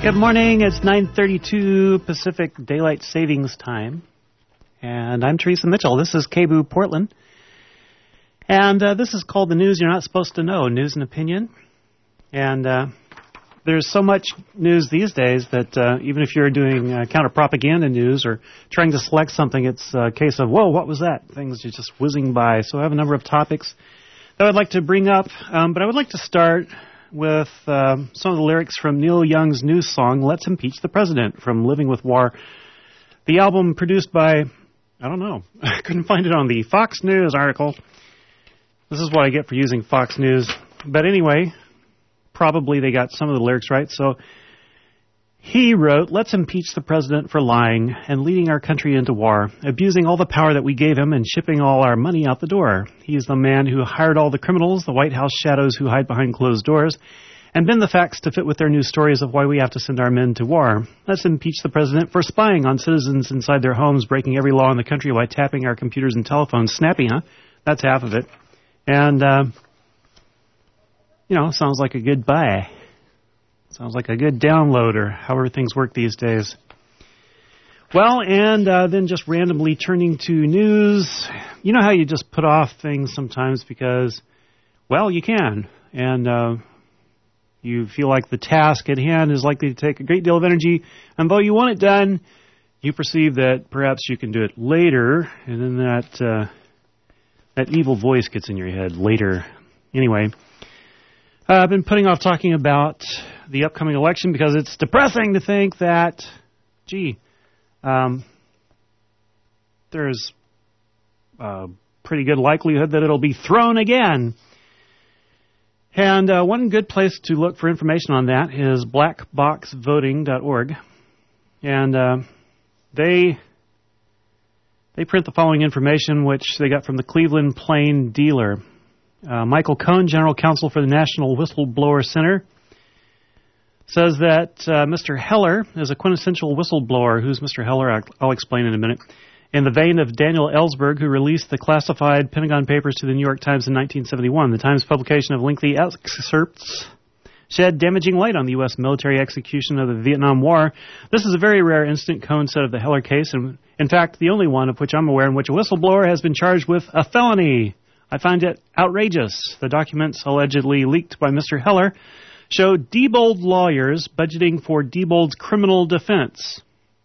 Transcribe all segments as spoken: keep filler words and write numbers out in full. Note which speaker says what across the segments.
Speaker 1: Good morning. It's nine thirty-two Pacific Daylight Savings Time. And I'm Teresa Mitchell. This is K B O O Portland. And uh, this is called the news you're not supposed to know, news and opinion. And uh, there's so much news these days that uh, even if you're doing uh, counter-propaganda news or trying to select something, it's a case of, whoa, what was that? Things are just whizzing by. So I have a number of topics that I'd like to bring up. Um, but I would like to start with uh, some of the lyrics from Neil Young's new song, Let's Impeach the President, from Living with War. The album produced by, I don't know, I couldn't find it on the Fox News article. This is what I get for using Fox News. But anyway, probably they got some of the lyrics right. So he wrote, let's impeach the president for lying and leading our country into war, abusing all the power that we gave him and shipping all our money out the door. He is the man who hired all the criminals, the White House shadows who hide behind closed doors, and bend the facts to fit with their new stories of why we have to send our men to war. Let's impeach the president for spying on citizens inside their homes, breaking every law in the country by tapping our computers and telephones. Snappy, huh? That's half of it. And, uh, you know, sounds like a good buy. Sounds like a good download, or however things work these days. Well, and uh, then just randomly turning to news. You know how you just put off things sometimes because, well, you can. And uh, you feel like the task at hand is likely to take a great deal of energy. And though you want it done, you perceive that perhaps you can do it later. And then that, uh, that evil voice gets in your head later. Anyway, uh, I've been putting off talking about the upcoming election because it's depressing to think that, gee, um, there's a pretty good likelihood that it'll be thrown again. And uh, one good place to look for information on that is black box voting dot org. And uh, they they print the following information, which they got from the Cleveland Plain Dealer. Uh, Michael Cohn, General Counsel for the National Whistleblower Center, says that uh, Mister Heller is a quintessential whistleblower. Who's Mister Heller? I'll, I'll explain in a minute. In the vein of Daniel Ellsberg, who released the classified Pentagon Papers to the New York Times in nineteen seventy-one. The Times publication of lengthy excerpts shed damaging light on the U S military execution of the Vietnam War. This is a very rare incident, Cohn said of the Heller case, and in fact, the only one of which I'm aware in which a whistleblower has been charged with a felony. I find it outrageous. The documents allegedly leaked by Mister Heller show Diebold lawyers budgeting for Diebold's criminal defense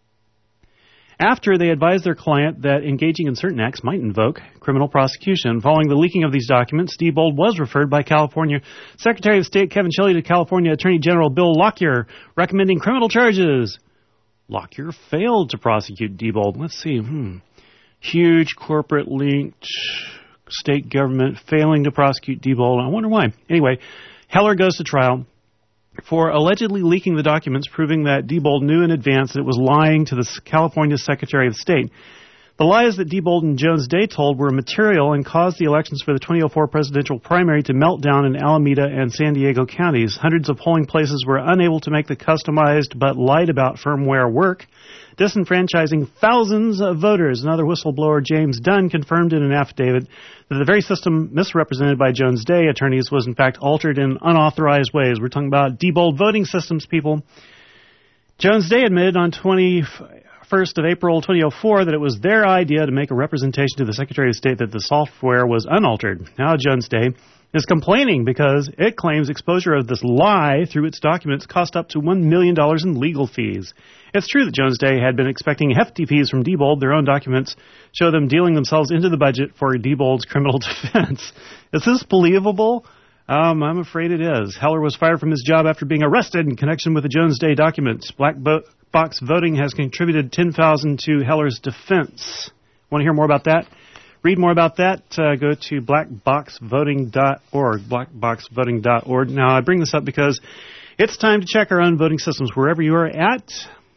Speaker 1: after they advised their client that engaging in certain acts might invoke criminal prosecution. Following the leaking of these documents, Diebold was referred by California Secretary of State Kevin Shelley to California Attorney General Bill Lockyer, recommending criminal charges. Lockyer failed to prosecute Diebold. Let's see. Hmm. Huge corporate-linked state government failing to prosecute Diebold. I wonder why. Anyway, Heller goes to trial for allegedly leaking the documents proving that Diebold knew in advance that it was lying to the California Secretary of State. The lies that Diebold and Jones Day told were material and caused the elections for the twenty oh four presidential primary to melt down in Alameda and San Diego counties. Hundreds of polling places were unable to make the customized but lied about firmware work, disenfranchising thousands of voters. Another whistleblower, James Dunn, confirmed in an affidavit that the very system misrepresented by Jones Day attorneys was in fact altered in unauthorized ways. We're talking about Diebold voting systems, people. Jones Day admitted on twenty-first of April twenty oh four that it was their idea to make a representation to the Secretary of State that the software was unaltered. Now Jones Day is complaining because it claims exposure of this lie through its documents cost up to one million dollars in legal fees. It's true that Jones Day had been expecting hefty fees from Diebold. Their own documents show them dealing themselves into the budget for Diebold's criminal defense. Is this believable? Um, I'm afraid it is. Heller was fired from his job after being arrested in connection with the Jones Day documents. Black Bo- Box Voting has contributed ten thousand dollars to Heller's defense. Want to hear more about that? Read more about that. Uh, go to black box voting dot org, black box voting dot org. Now, I bring this up because it's time to check our own voting systems wherever you are at.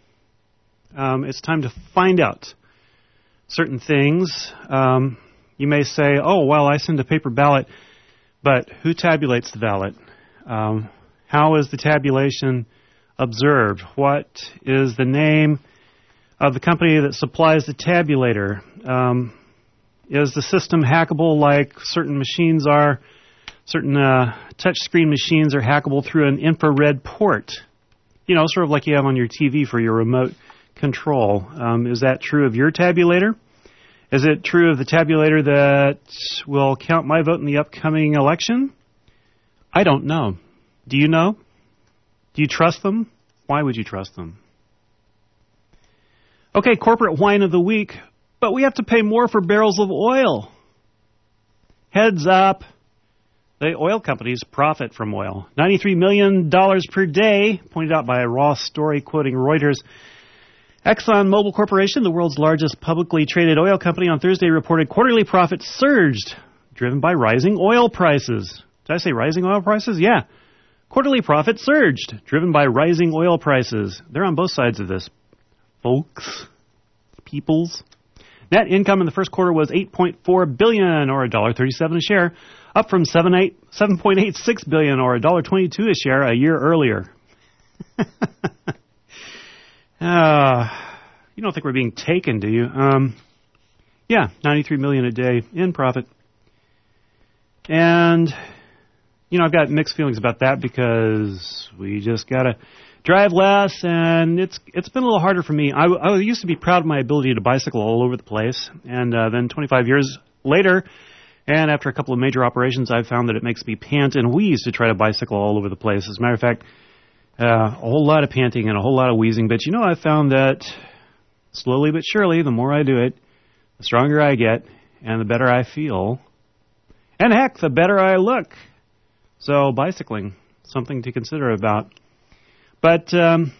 Speaker 1: Um, it's time to find out certain things. Um, you may say, oh, well, I send a paper ballot, but who tabulates the ballot? Um, how is the tabulation observed? What is the name of the company that supplies the tabulator? Um, is the system hackable like certain machines are? Certain uh, touchscreen machines are hackable through an infrared port. You know, sort of like you have on your T V for your remote control. Um, is that true of your tabulator? Is it true of the tabulator that will count my vote in the upcoming election? I don't know. Do you know? Do you trust them? Why would you trust them? Okay, corporate whine of the week, but we have to pay more for barrels of oil. Heads up. The oil companies profit from oil. ninety-three million dollars per day, pointed out by a Raw story quoting Reuters. ExxonMobil Corporation, the world's largest publicly traded oil company, on Thursday reported quarterly profits surged, driven by rising oil prices. Did I say rising oil prices? Yeah. Quarterly profits surged, driven by rising oil prices. They're on both sides of this, folks, peoples. Net income in the first quarter was eight point four billion dollars, or one dollar thirty-seven a share, up from seven point eight six billion dollars, or one dollar twenty-two a share a year earlier. uh, you don't think we're being taken, do you? Um, yeah, ninety-three million dollars a day in profit. And, you know, I've got mixed feelings about that because we just got to drive less, and it's it's been a little harder for me. I, I used to be proud of my ability to bicycle all over the place, and uh, then twenty-five years later, and after a couple of major operations, I've found that it makes me pant and wheeze to try to bicycle all over the place. As a matter of fact, uh, a whole lot of panting and a whole lot of wheezing. But, you know, I've found that slowly but surely, the more I do it, the stronger I get, and the better I feel. And heck, the better I look. So bicycling, something to consider about. But um,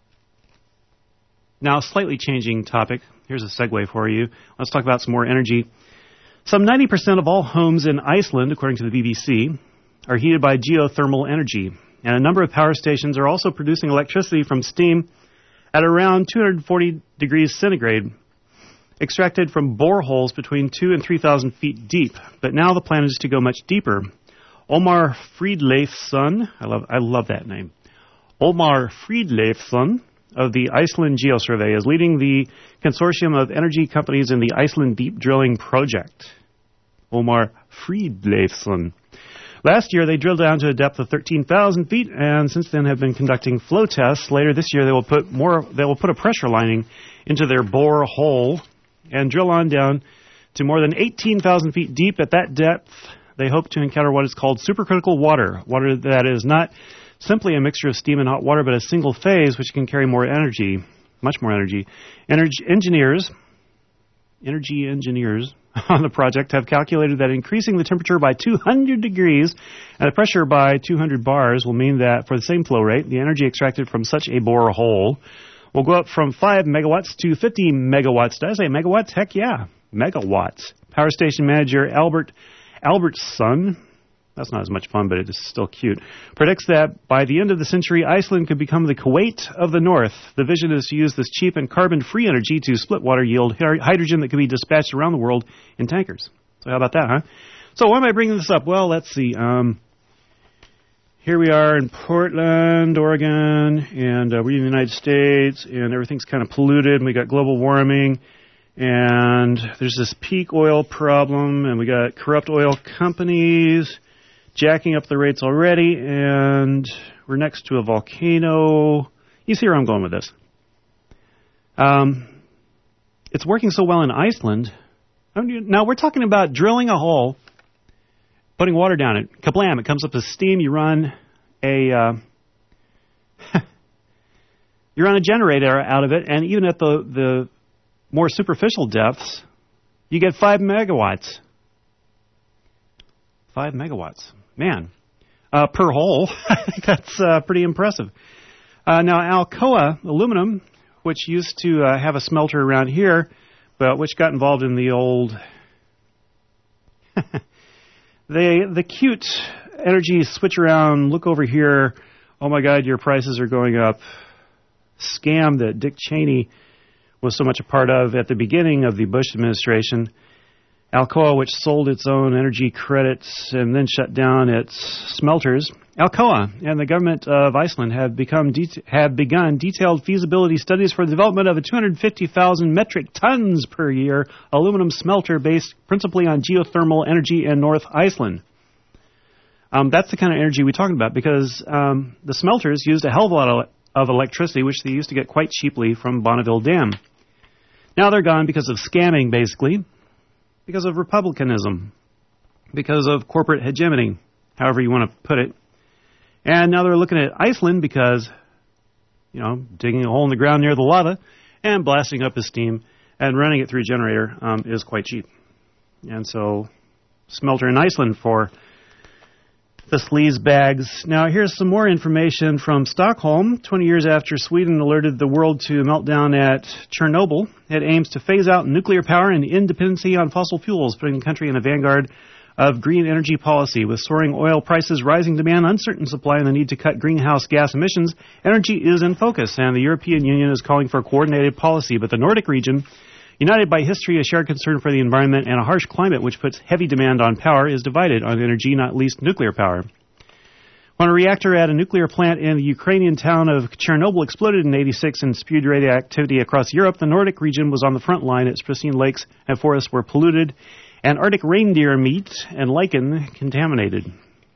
Speaker 1: now, slightly changing topic. Here's a segue for you. Let's talk about some more energy. Some ninety percent of all homes in Iceland, according to the B B C, are heated by geothermal energy. And a number of power stations are also producing electricity from steam at around two hundred forty degrees centigrade, extracted from boreholes between two and three thousand feet deep. But now the plan is to go much deeper. Omar Fridleifsson, I love, I love that name. Omar Fridleifsson of the Iceland Geosurvey is leading the consortium of energy companies in the Iceland Deep Drilling Project. Omar Fridleifsson. Last year, they drilled down to a depth of thirteen thousand feet, and since then have been conducting flow tests. Later this year, they will put more. They will put a pressure lining into their bore hole and drill on down to more than eighteen thousand feet deep. At that depth, they hope to encounter what is called supercritical water, water that is not simply a mixture of steam and hot water, but a single phase which can carry more energy, much more energy. Energy engineers, energy engineers on the project have calculated that increasing the temperature by two hundred degrees and the pressure by two hundred bars will mean that for the same flow rate, the energy extracted from such a borehole will go up from five megawatts to fifty megawatts. Did I say megawatts? Heck yeah, megawatts. Power station manager Albert Albertson, that's not as much fun, but it is still cute, predicts that by the end of the century, Iceland could become the Kuwait of the North. The vision is to use this cheap and carbon-free energy to split water, yield hydrogen that can be dispatched around the world in tankers. So how about that, huh? So why am I bringing this up? Well, let's see. Um, here we are in Portland, Oregon, and uh, we're in the United States, and everything's kind of polluted, and we got global warming, and there's this peak oil problem, and we got corrupt oil companies jacking up the rates already, and we're next to a volcano. You see where I'm going with this. Um, it's working so well in Iceland. Now, we're talking about drilling a hole, putting water down it. Kablam, it comes up as steam. You run a uh, you run a generator out of it, and even at the, the more superficial depths, you get five megawatts. Five megawatts. Man, uh, per hole. I think that's uh, pretty impressive. Uh, now, Alcoa Aluminum, which used to uh, have a smelter around here, but which got involved in the old, the the cute energy switch around, look over here, oh my God, your prices are going up, scam that Dick Cheney was so much a part of at the beginning of the Bush administration. Alcoa, which sold its own energy credits and then shut down its smelters. Alcoa and the government of Iceland have become de- have begun detailed feasibility studies for the development of a two hundred fifty thousand metric tons per year aluminum smelter based principally on geothermal energy in North Iceland. Um, that's the kind of energy we're talking about because um, the smelters used a hell of a lot of of electricity, which they used to get quite cheaply from Bonneville Dam. Now they're gone because of scamming, basically, because of republicanism, because of corporate hegemony, however you want to put it. And now they're looking at Iceland because, you know, digging a hole in the ground near the lava and blasting up the steam and running it through a generator um, is quite cheap. And so, smelter in Iceland for the sleaze bags. Now, here's some more information from Stockholm. twenty years after Sweden alerted the world to a meltdown at Chernobyl, it aims to phase out nuclear power and end dependency on fossil fuels, putting the country in the vanguard of green energy policy. With soaring oil prices, rising demand, uncertain supply, and the need to cut greenhouse gas emissions, energy is in focus, and the European Union is calling for a coordinated policy. But the Nordic region, united by history, a shared concern for the environment, and a harsh climate which puts heavy demand on power, is divided on energy, not least nuclear power. When a reactor at a nuclear plant in the Ukrainian town of Chernobyl exploded in eighty-six and spewed radioactivity across Europe, the Nordic region was on the front line. Its pristine lakes and forests were polluted, and Arctic reindeer meat and lichen contaminated.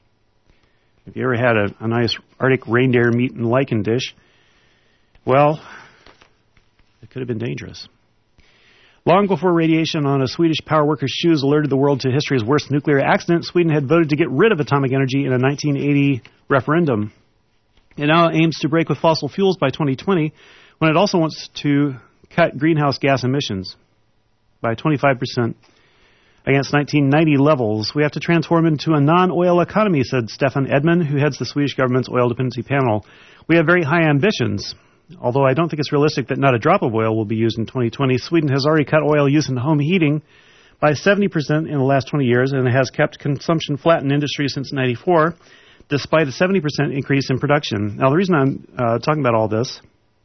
Speaker 1: If you ever had a, a nice Arctic reindeer meat and lichen dish, well, it could have been dangerous. Long before radiation on a Swedish power worker's shoes alerted the world to history's worst nuclear accident, Sweden had voted to get rid of atomic energy in a nineteen eighty referendum. It now aims to break with fossil fuels by twenty twenty, when it also wants to cut greenhouse gas emissions by twenty-five percent against nineteen ninety levels. We have to transform into a non-oil economy, said Stefan Edman, who heads the Swedish government's oil dependency panel. We have very high ambitions. Although I don't think it's realistic that not a drop of oil will be used in twenty twenty, Sweden has already cut oil use in home heating by seventy percent in the last twenty years, and it has kept consumption flat in industry since ninety-four, despite a seventy percent increase in production. Now, the reason I'm uh, talking about all this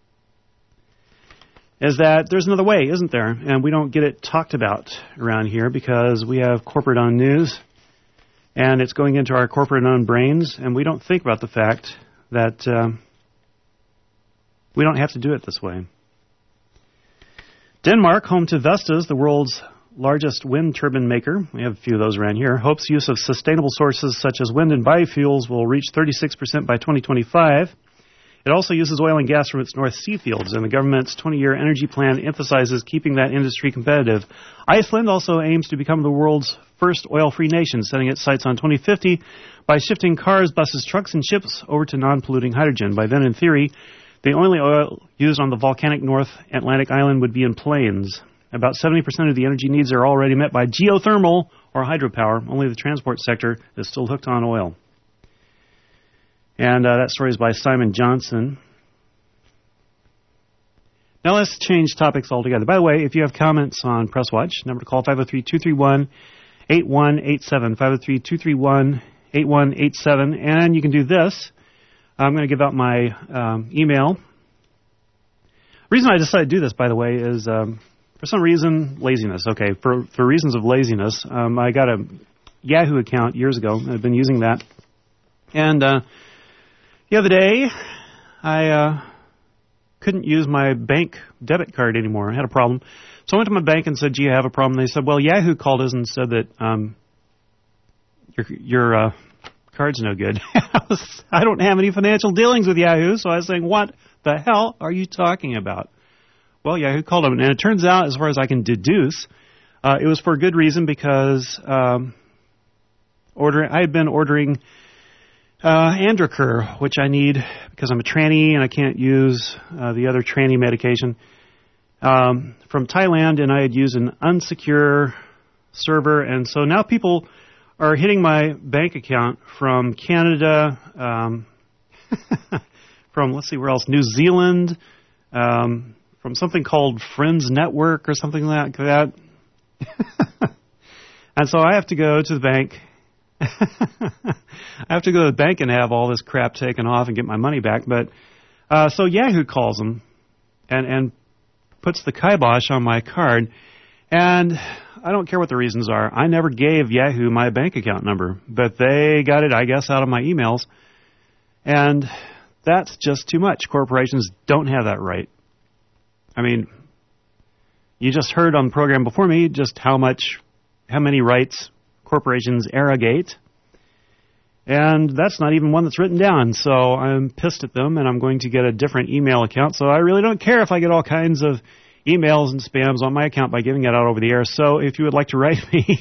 Speaker 1: is that there's another way, isn't there? And we don't get it talked about around here because we have corporate-owned news, and it's going into our corporate-owned brains, and we don't think about the fact that Uh, we don't have to do it this way. Denmark, home to Vestas, the world's largest wind turbine maker, we have a few of those around here, hopes use of sustainable sources such as wind and biofuels will reach thirty-six percent by twenty twenty-five. It also uses oil and gas from its North Sea fields, and the government's twenty-year energy plan emphasizes keeping that industry competitive. Iceland also aims to become the world's first oil-free nation, setting its sights on twenty fifty by shifting cars, buses, trucks, and ships over to non-polluting hydrogen. By then, in theory, the only oil used on the volcanic North Atlantic island would be in plains. About seventy percent of the energy needs are already met by geothermal or hydropower. Only the transport sector is still hooked on oil. And uh, that story is by Simon Johnson. Now let's change topics altogether. By the way, if you have comments on Presswatch, number to call five oh three, two three one, eight one eight seven, five oh three, two three one, eight one eight seven. And you can do this. I'm going to give out my um, email. The reason I decided to do this, by the way, is um, for some reason, laziness. Okay, for, for reasons of laziness, um, I got a Yahoo account years ago. I've been using that. And uh, the other day, I uh, couldn't use my bank debit card anymore. I had a problem. So I went to my bank and said, gee, I have a problem. They said, well, Yahoo called us and said that um, your, your uh, card's no good. I, was, I don't have any financial dealings with Yahoo, so I was saying, what the hell are you talking about? Well, Yahoo called them, and it turns out, as far as I can deduce, uh, it was for a good reason because um, ordering, I had been ordering uh, Androcur, which I need because I'm a tranny and I can't use uh, the other tranny medication, um, from Thailand, and I had used an unsecure server, and so now people are hitting my bank account from Canada, um, from, let's see, where else, New Zealand, um, from something called Friends Network or something like that. And so I have to go to the bank. I have to go to the bank and have all this crap taken off and get my money back. But uh, so Yahoo calls them and, and puts the kibosh on my card. And I don't care what the reasons are. I never gave Yahoo my bank account number, but they got it, I guess, out of my emails. And that's just too much. Corporations don't have that right. I mean, you just heard on the program before me just how much, how many rights corporations arrogate. And that's not even one that's written down, so I'm pissed at them, and I'm going to get a different email account. So I really don't care if I get all kinds of emails and spams on my account by giving it out over the air. So if you would like to write me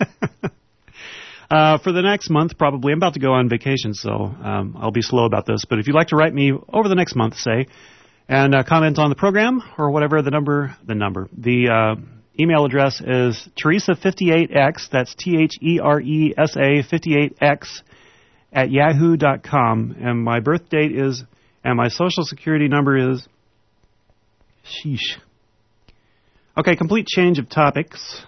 Speaker 1: uh, for the next month, probably, I'm about to go on vacation, so um, I'll be slow about this. But if you'd like to write me over the next month, say, and uh, comment on the program or whatever, the number, the number, the uh, email address is Teresa fifty-eight X, that's T H E R E S A fifty-eight X, at yahoo dot com, and my birth date is, and my social security number is, sheesh. Okay, complete change of topics.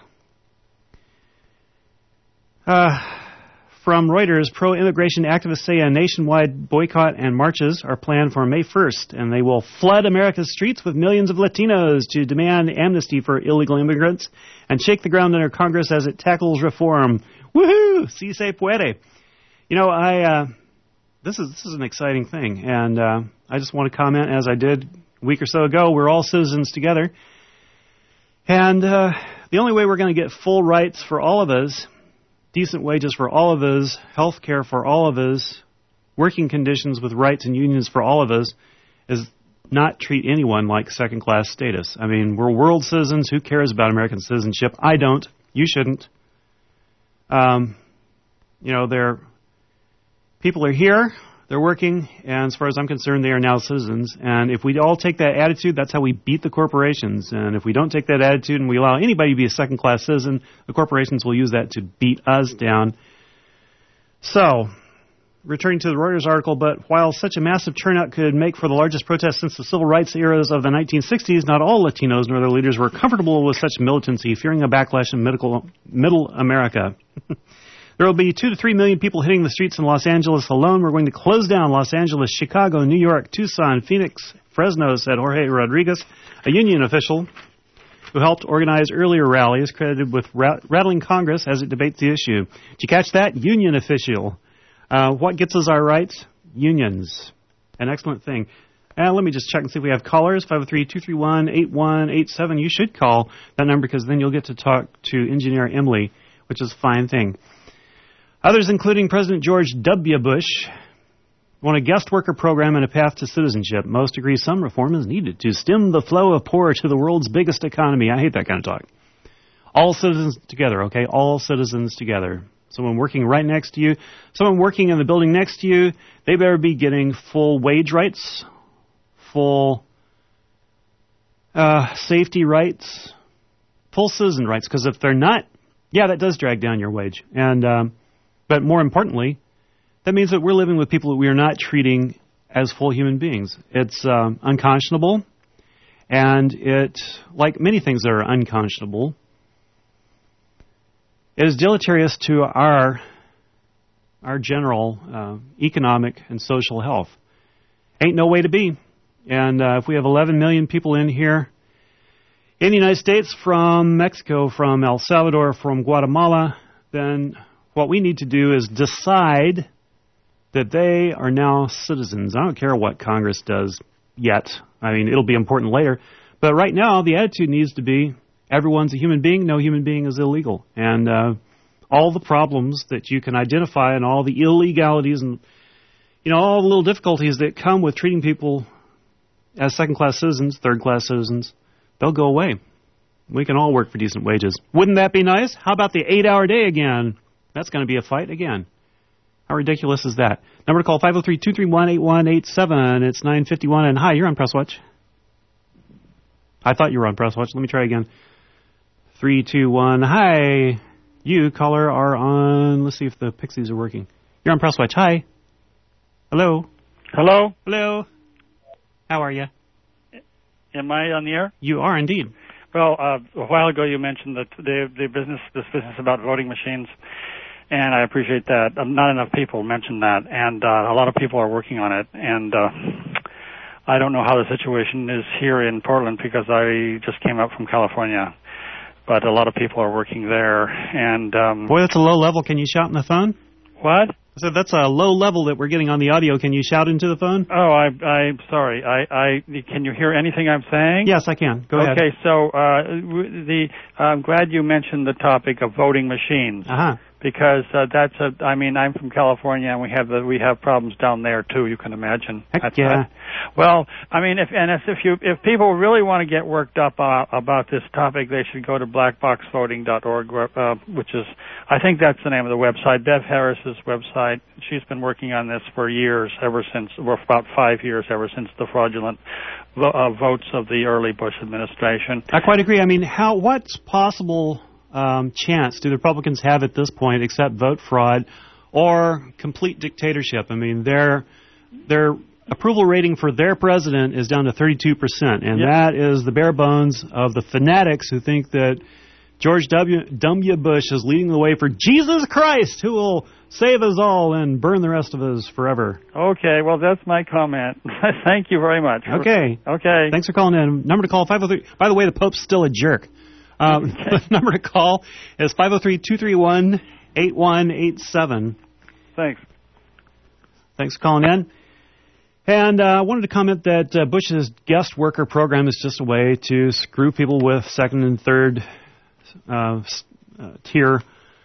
Speaker 1: Uh, from Reuters, pro-immigration activists say a nationwide boycott and marches are planned for May first, and they will flood America's streets with millions of Latinos to demand amnesty for illegal immigrants and shake the ground under Congress as it tackles reform. Woohoo! Si se puede. You know, I uh, this is this is an exciting thing, and uh, I just want to comment, as I did a week or so ago, we're all citizens together, and uh, the only way we're going to get full rights for all of us, decent wages for all of us, health care for all of us, working conditions with rights and unions for all of us, is not treat anyone like second-class status. I mean, we're world citizens. Who cares about American citizenship? I don't. You shouldn't. Um, you know, they're... People are here, they're working, and as far as I'm concerned, they are now citizens. And if we all take that attitude, that's how we beat the corporations. And if we don't take that attitude and we allow anybody to be a second-class citizen, the corporations will use that to beat us down. So, returning to the Reuters article, but while such a massive turnout could make for the largest protest since the civil rights eras of the nineteen sixties, not all Latinos nor their leaders were comfortable with such militancy, fearing a backlash in middle, middle America. There will be two to three million people hitting the streets in Los Angeles alone. We're going to close down Los Angeles, Chicago, New York, Tucson, Phoenix, Fresno, said Jorge Rodriguez, a union official who helped organize earlier rallies, credited with ra- rattling Congress as it debates the issue. Did you catch that? Union official. Uh, what gets us our rights? Unions. An excellent thing. And let me just check and see if we have callers. five oh three, two three one, eight one eight seven. You should call that number because then you'll get to talk to Engineer Emily, which is a fine thing. Others, including President George W. Bush, want a guest worker program and a path to citizenship. Most agree some reform is needed to stem the flow of poor to the world's biggest economy. I hate that kind of talk. All citizens together, okay? All citizens together. Someone working right next to you, someone working in the building next to you, they better be getting full wage rights, full uh, safety rights, full citizen rights. Because if they're not, yeah, that does drag down your wage. And um, But more importantly, that means that we're living with people that we are not treating as full human beings. It's um, unconscionable, and it, like many things that are unconscionable, it is deleterious to our our general uh, economic and social health. Ain't no way to be. And uh, if we have eleven million people in here in the United States from Mexico, from El Salvador, from Guatemala, then what we need to do is decide that they are now citizens. I don't care what Congress does yet. I mean, it'll be important later. But right now, the attitude needs to be everyone's a human being. No human being is illegal. And uh, all the problems that you can identify and all the illegalities and, you know, all the little difficulties that come with treating people as second-class citizens, third-class citizens, they'll go away. We can all work for decent wages. Wouldn't that be nice? How about the eight-hour day again? That's going to be a fight again. How ridiculous is that? Number to call, five oh three, two three one, eight one eight seven. It's nine fifty-one. And hi, you're on Press Watch. I thought you were on Press Watch. Let me try again. three two one. Hi. You, caller, are on... Let's see if the Pixies are working. You're on Press Watch. Hi. Hello.
Speaker 2: Hello.
Speaker 1: Hello. How are you?
Speaker 2: Am I on the air?
Speaker 1: You are indeed.
Speaker 2: Well, uh, a while ago you mentioned that the the business, this business about voting machines, and I appreciate that. Um, not enough people mentioned that, and uh, a lot of people are working on it. And uh, I don't know how the situation is here in Portland because I just came up from California, but a lot of people are working there. And um,
Speaker 1: boy, that's a low level. Can you shout in the phone?
Speaker 2: What?
Speaker 1: I said that's a low level that we're getting on the audio. Can you shout into the phone?
Speaker 2: Oh, I, I'm sorry. I, I, can you hear anything I'm saying?
Speaker 1: Yes, I can. Go ahead.
Speaker 2: Okay, so uh, the I'm glad you mentioned the topic of voting machines.
Speaker 1: Uh-huh.
Speaker 2: because uh, that's a. I mean, I'm from California, and we have the, we have problems down there too. You can imagine.
Speaker 1: Heck
Speaker 2: that's,
Speaker 1: yeah.
Speaker 2: That's, well, I mean, if and if, if you if people really want to get worked up uh, about this topic, they should go to black box voting dot org, uh, which is, I think that's the name of the website. Bev Harris's website. She's been working on this for years, ever since, or about five years, ever since the fraudulent vo- uh, votes of the early Bush administration.
Speaker 1: I quite agree. I mean, how what's possible um, chance do the Republicans have at this point except vote fraud or complete dictatorship? I mean, their their approval rating for their president is down to thirty-two percent, and yep. that is the bare bones of the fanatics who think that George W. W. Bush is leading the way for Jesus Christ, who will save us all and burn the rest of us forever.
Speaker 2: Okay, well, that's my comment. Thank you very much.
Speaker 1: Okay.
Speaker 2: Okay.
Speaker 1: Thanks for calling in. Number to call, five oh three. By the way, the Pope's still a jerk. Um, okay. The number to call is five oh three, two three one, eight one eight seven.
Speaker 2: Thanks.
Speaker 1: Thanks for calling in. And I uh, wanted to comment that uh, Bush's guest worker program is just a way to screw people with second and third uh, uh, tier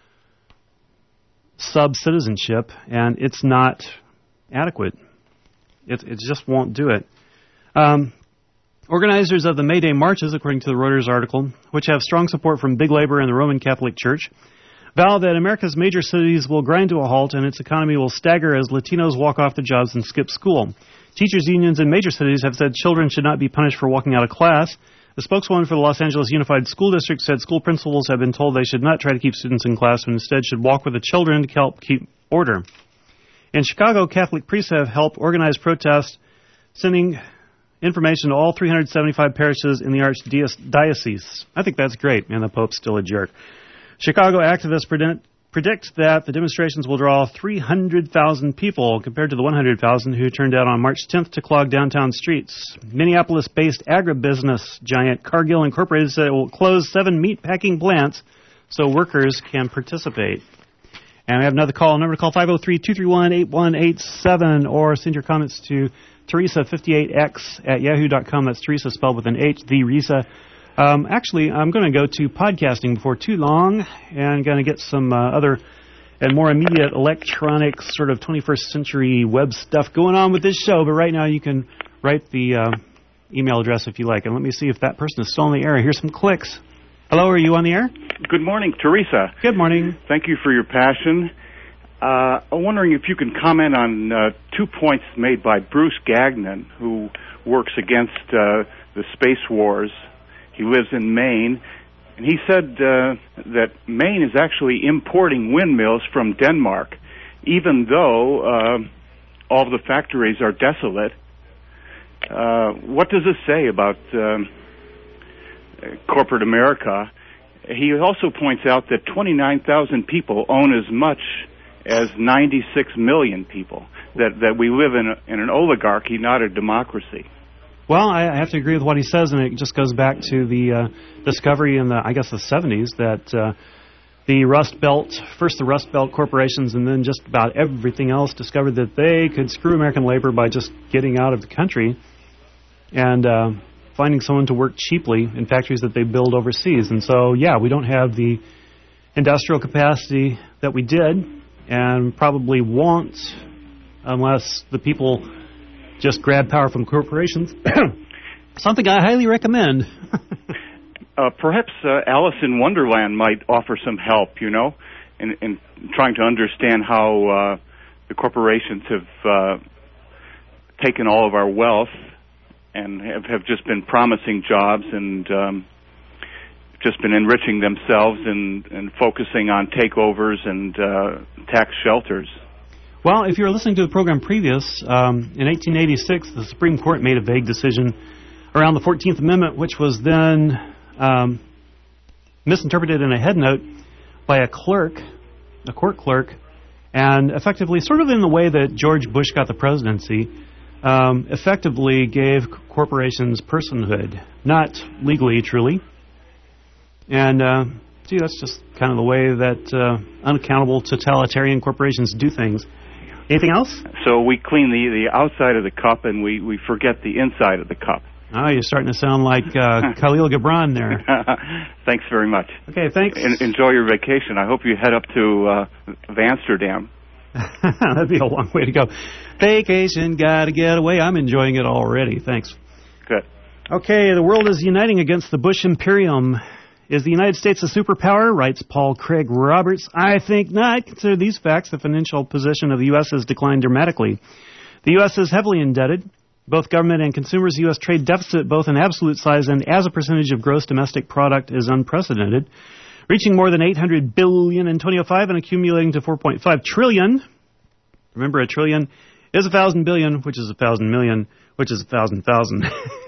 Speaker 1: sub-citizenship, and it's not adequate. It, it just won't do it. Um, organizers of the May Day marches, according to the Reuters article, which have strong support from big labor and the Roman Catholic Church, vow that America's major cities will grind to a halt and its economy will stagger as Latinos walk off their jobs and skip school. Teachers' unions in major cities have said children should not be punished for walking out of class. The spokeswoman for the Los Angeles Unified School District said school principals have been told they should not try to keep students in class, but instead should walk with the children to help keep order. In Chicago, Catholic priests have helped organize protests, sending information to all three hundred seventy-five parishes in the archdiocese. I think that's great, and the Pope's still a jerk. Chicago activists predict, predict that the demonstrations will draw three hundred thousand people compared to the one hundred thousand who turned out on March tenth to clog downtown streets. Minneapolis-based agribusiness giant Cargill Incorporated said it will close seven meatpacking plants so workers can participate. And we have another call. Number to call, five oh three, two three one, eight one eight seven, or send your comments to Teresa fifty-eight X at yahoo dot com. That's Teresa spelled with an H, the Risa. Um, actually, I'm going to go to podcasting before too long and going to get some uh, other and more immediate electronic sort of twenty-first century web stuff going on with this show. But right now you can write the uh, email address if you like. And let me see if that person is still on the air. Here's some clicks. Hello, are you on the air?
Speaker 3: Good morning, Teresa.
Speaker 1: Good morning.
Speaker 3: Thank you for your passion. Uh, I'm wondering if you can comment on uh, two points made by Bruce Gagnon, who works against uh, the space wars. He lives in Maine, and he said uh, that Maine is actually importing windmills from Denmark, even though uh, all of the factories are desolate. Uh, what does this say about um, corporate America? He also points out that twenty-nine thousand people own as much as ninety-six million people, that, that we live in, a, in an oligarchy, not a democracy.
Speaker 1: Well, I have to agree with what he says, and it just goes back to the uh, discovery in the, I guess, the seventies that uh, the Rust Belt, first the Rust Belt corporations, and then just about everything else discovered that they could screw American labor by just getting out of the country and uh, finding someone to work cheaply in factories that they build overseas. And so, yeah, we don't have the industrial capacity that we did and probably won't unless the people just grab power from corporations. Something I highly recommend.
Speaker 3: uh, perhaps uh, Alice in Wonderland might offer some help, you know, in, in trying to understand how uh, the corporations have uh, taken all of our wealth and have, have just been promising jobs and um, just been enriching themselves and, and focusing on takeovers and uh, tax shelters.
Speaker 1: Well, if you were listening to the program previous, um, in eighteen eighty-six, the Supreme Court made a vague decision around the fourteenth Amendment, which was then um, misinterpreted in a head note by a clerk, a court clerk, and effectively, sort of in the way that George Bush got the presidency, um, effectively gave corporations personhood, not legally, truly. And, uh, gee, that's just kind of the way that uh, unaccountable totalitarian corporations do things. Anything else?
Speaker 3: So we clean the, the outside of the cup and we, we forget the inside of the cup.
Speaker 1: Oh, you're starting to sound like uh, Khalil Gibran there.
Speaker 3: Thanks very much.
Speaker 1: Okay, thanks.
Speaker 3: En- enjoy your vacation. I hope you head up to uh, Amsterdam.
Speaker 1: That'd be a long way to go. Vacation, gotta get away. I'm enjoying it already. Thanks.
Speaker 3: Good.
Speaker 1: Okay, the world is uniting against the Bush Imperium. Is the United States a superpower? Writes Paul Craig Roberts. I think not. Consider these facts. The financial position of the U S has declined dramatically. The U S is heavily indebted. Both government and consumers' U S trade deficit, both in absolute size and as a percentage of gross domestic product, is unprecedented, reaching more than eight hundred billion dollars in twenty oh five and accumulating to four point five trillion dollars. Remember, a trillion is a thousand billion, which is a thousand million, which is a thousand thousand.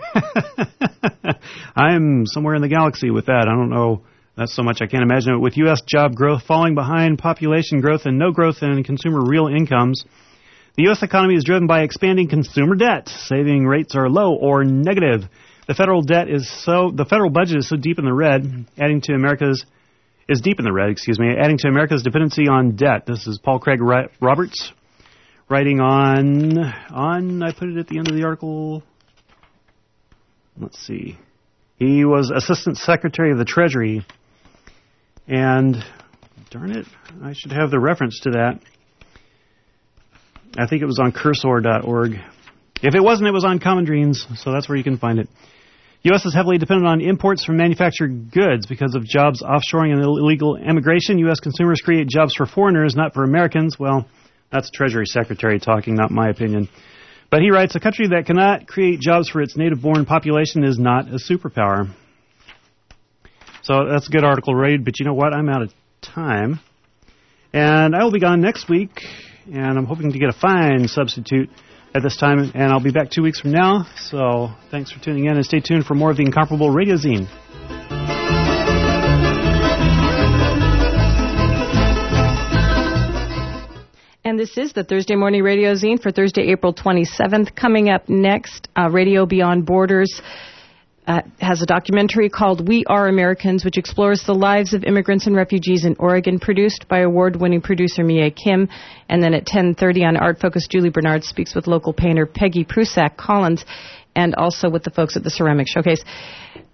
Speaker 1: I'm somewhere in the galaxy with that. I don't know. That's so much I can't imagine it. With U S job growth falling behind population growth and no growth in consumer real incomes, the U S economy is driven by expanding consumer debt. Saving rates are low or negative. The federal debt is so the federal budget is so deep in the red, adding to America's is deep in the red, excuse me, adding to America's dependency on debt. This is Paul Craig Roberts writing on on I put it at the end of the article. Let's see. He was Assistant Secretary of the Treasury, and darn it, I should have the reference to that. I think it was on cursor dot org. If it wasn't, it was on Common Dreams, so that's where you can find it. U S is heavily dependent on imports from manufactured goods because of jobs offshoring and illegal immigration. U S consumers create jobs for foreigners, not for Americans. Well, that's Treasury Secretary talking, not my opinion. But he writes, a country that cannot create jobs for its native-born population is not a superpower. So that's a good article read, but you know what? I'm out of time. And I will be gone next week. And I'm hoping to get a fine substitute at this time, and I'll be back two weeks from now. So thanks for tuning in, and stay tuned for more of the Incomparable Radio Zine.
Speaker 4: And this is the Thursday Morning Radio Zine for Thursday, April twenty-seventh. Coming up next, uh, Radio Beyond Borders Uh, has a documentary called We Are Americans, which explores the lives of immigrants and refugees in Oregon, produced by award-winning producer Mia Kim. And then at ten thirty on Art Focus, Julie Bernard speaks with local painter Peggy Prusak Collins, and also with the folks at the Ceramic Showcase.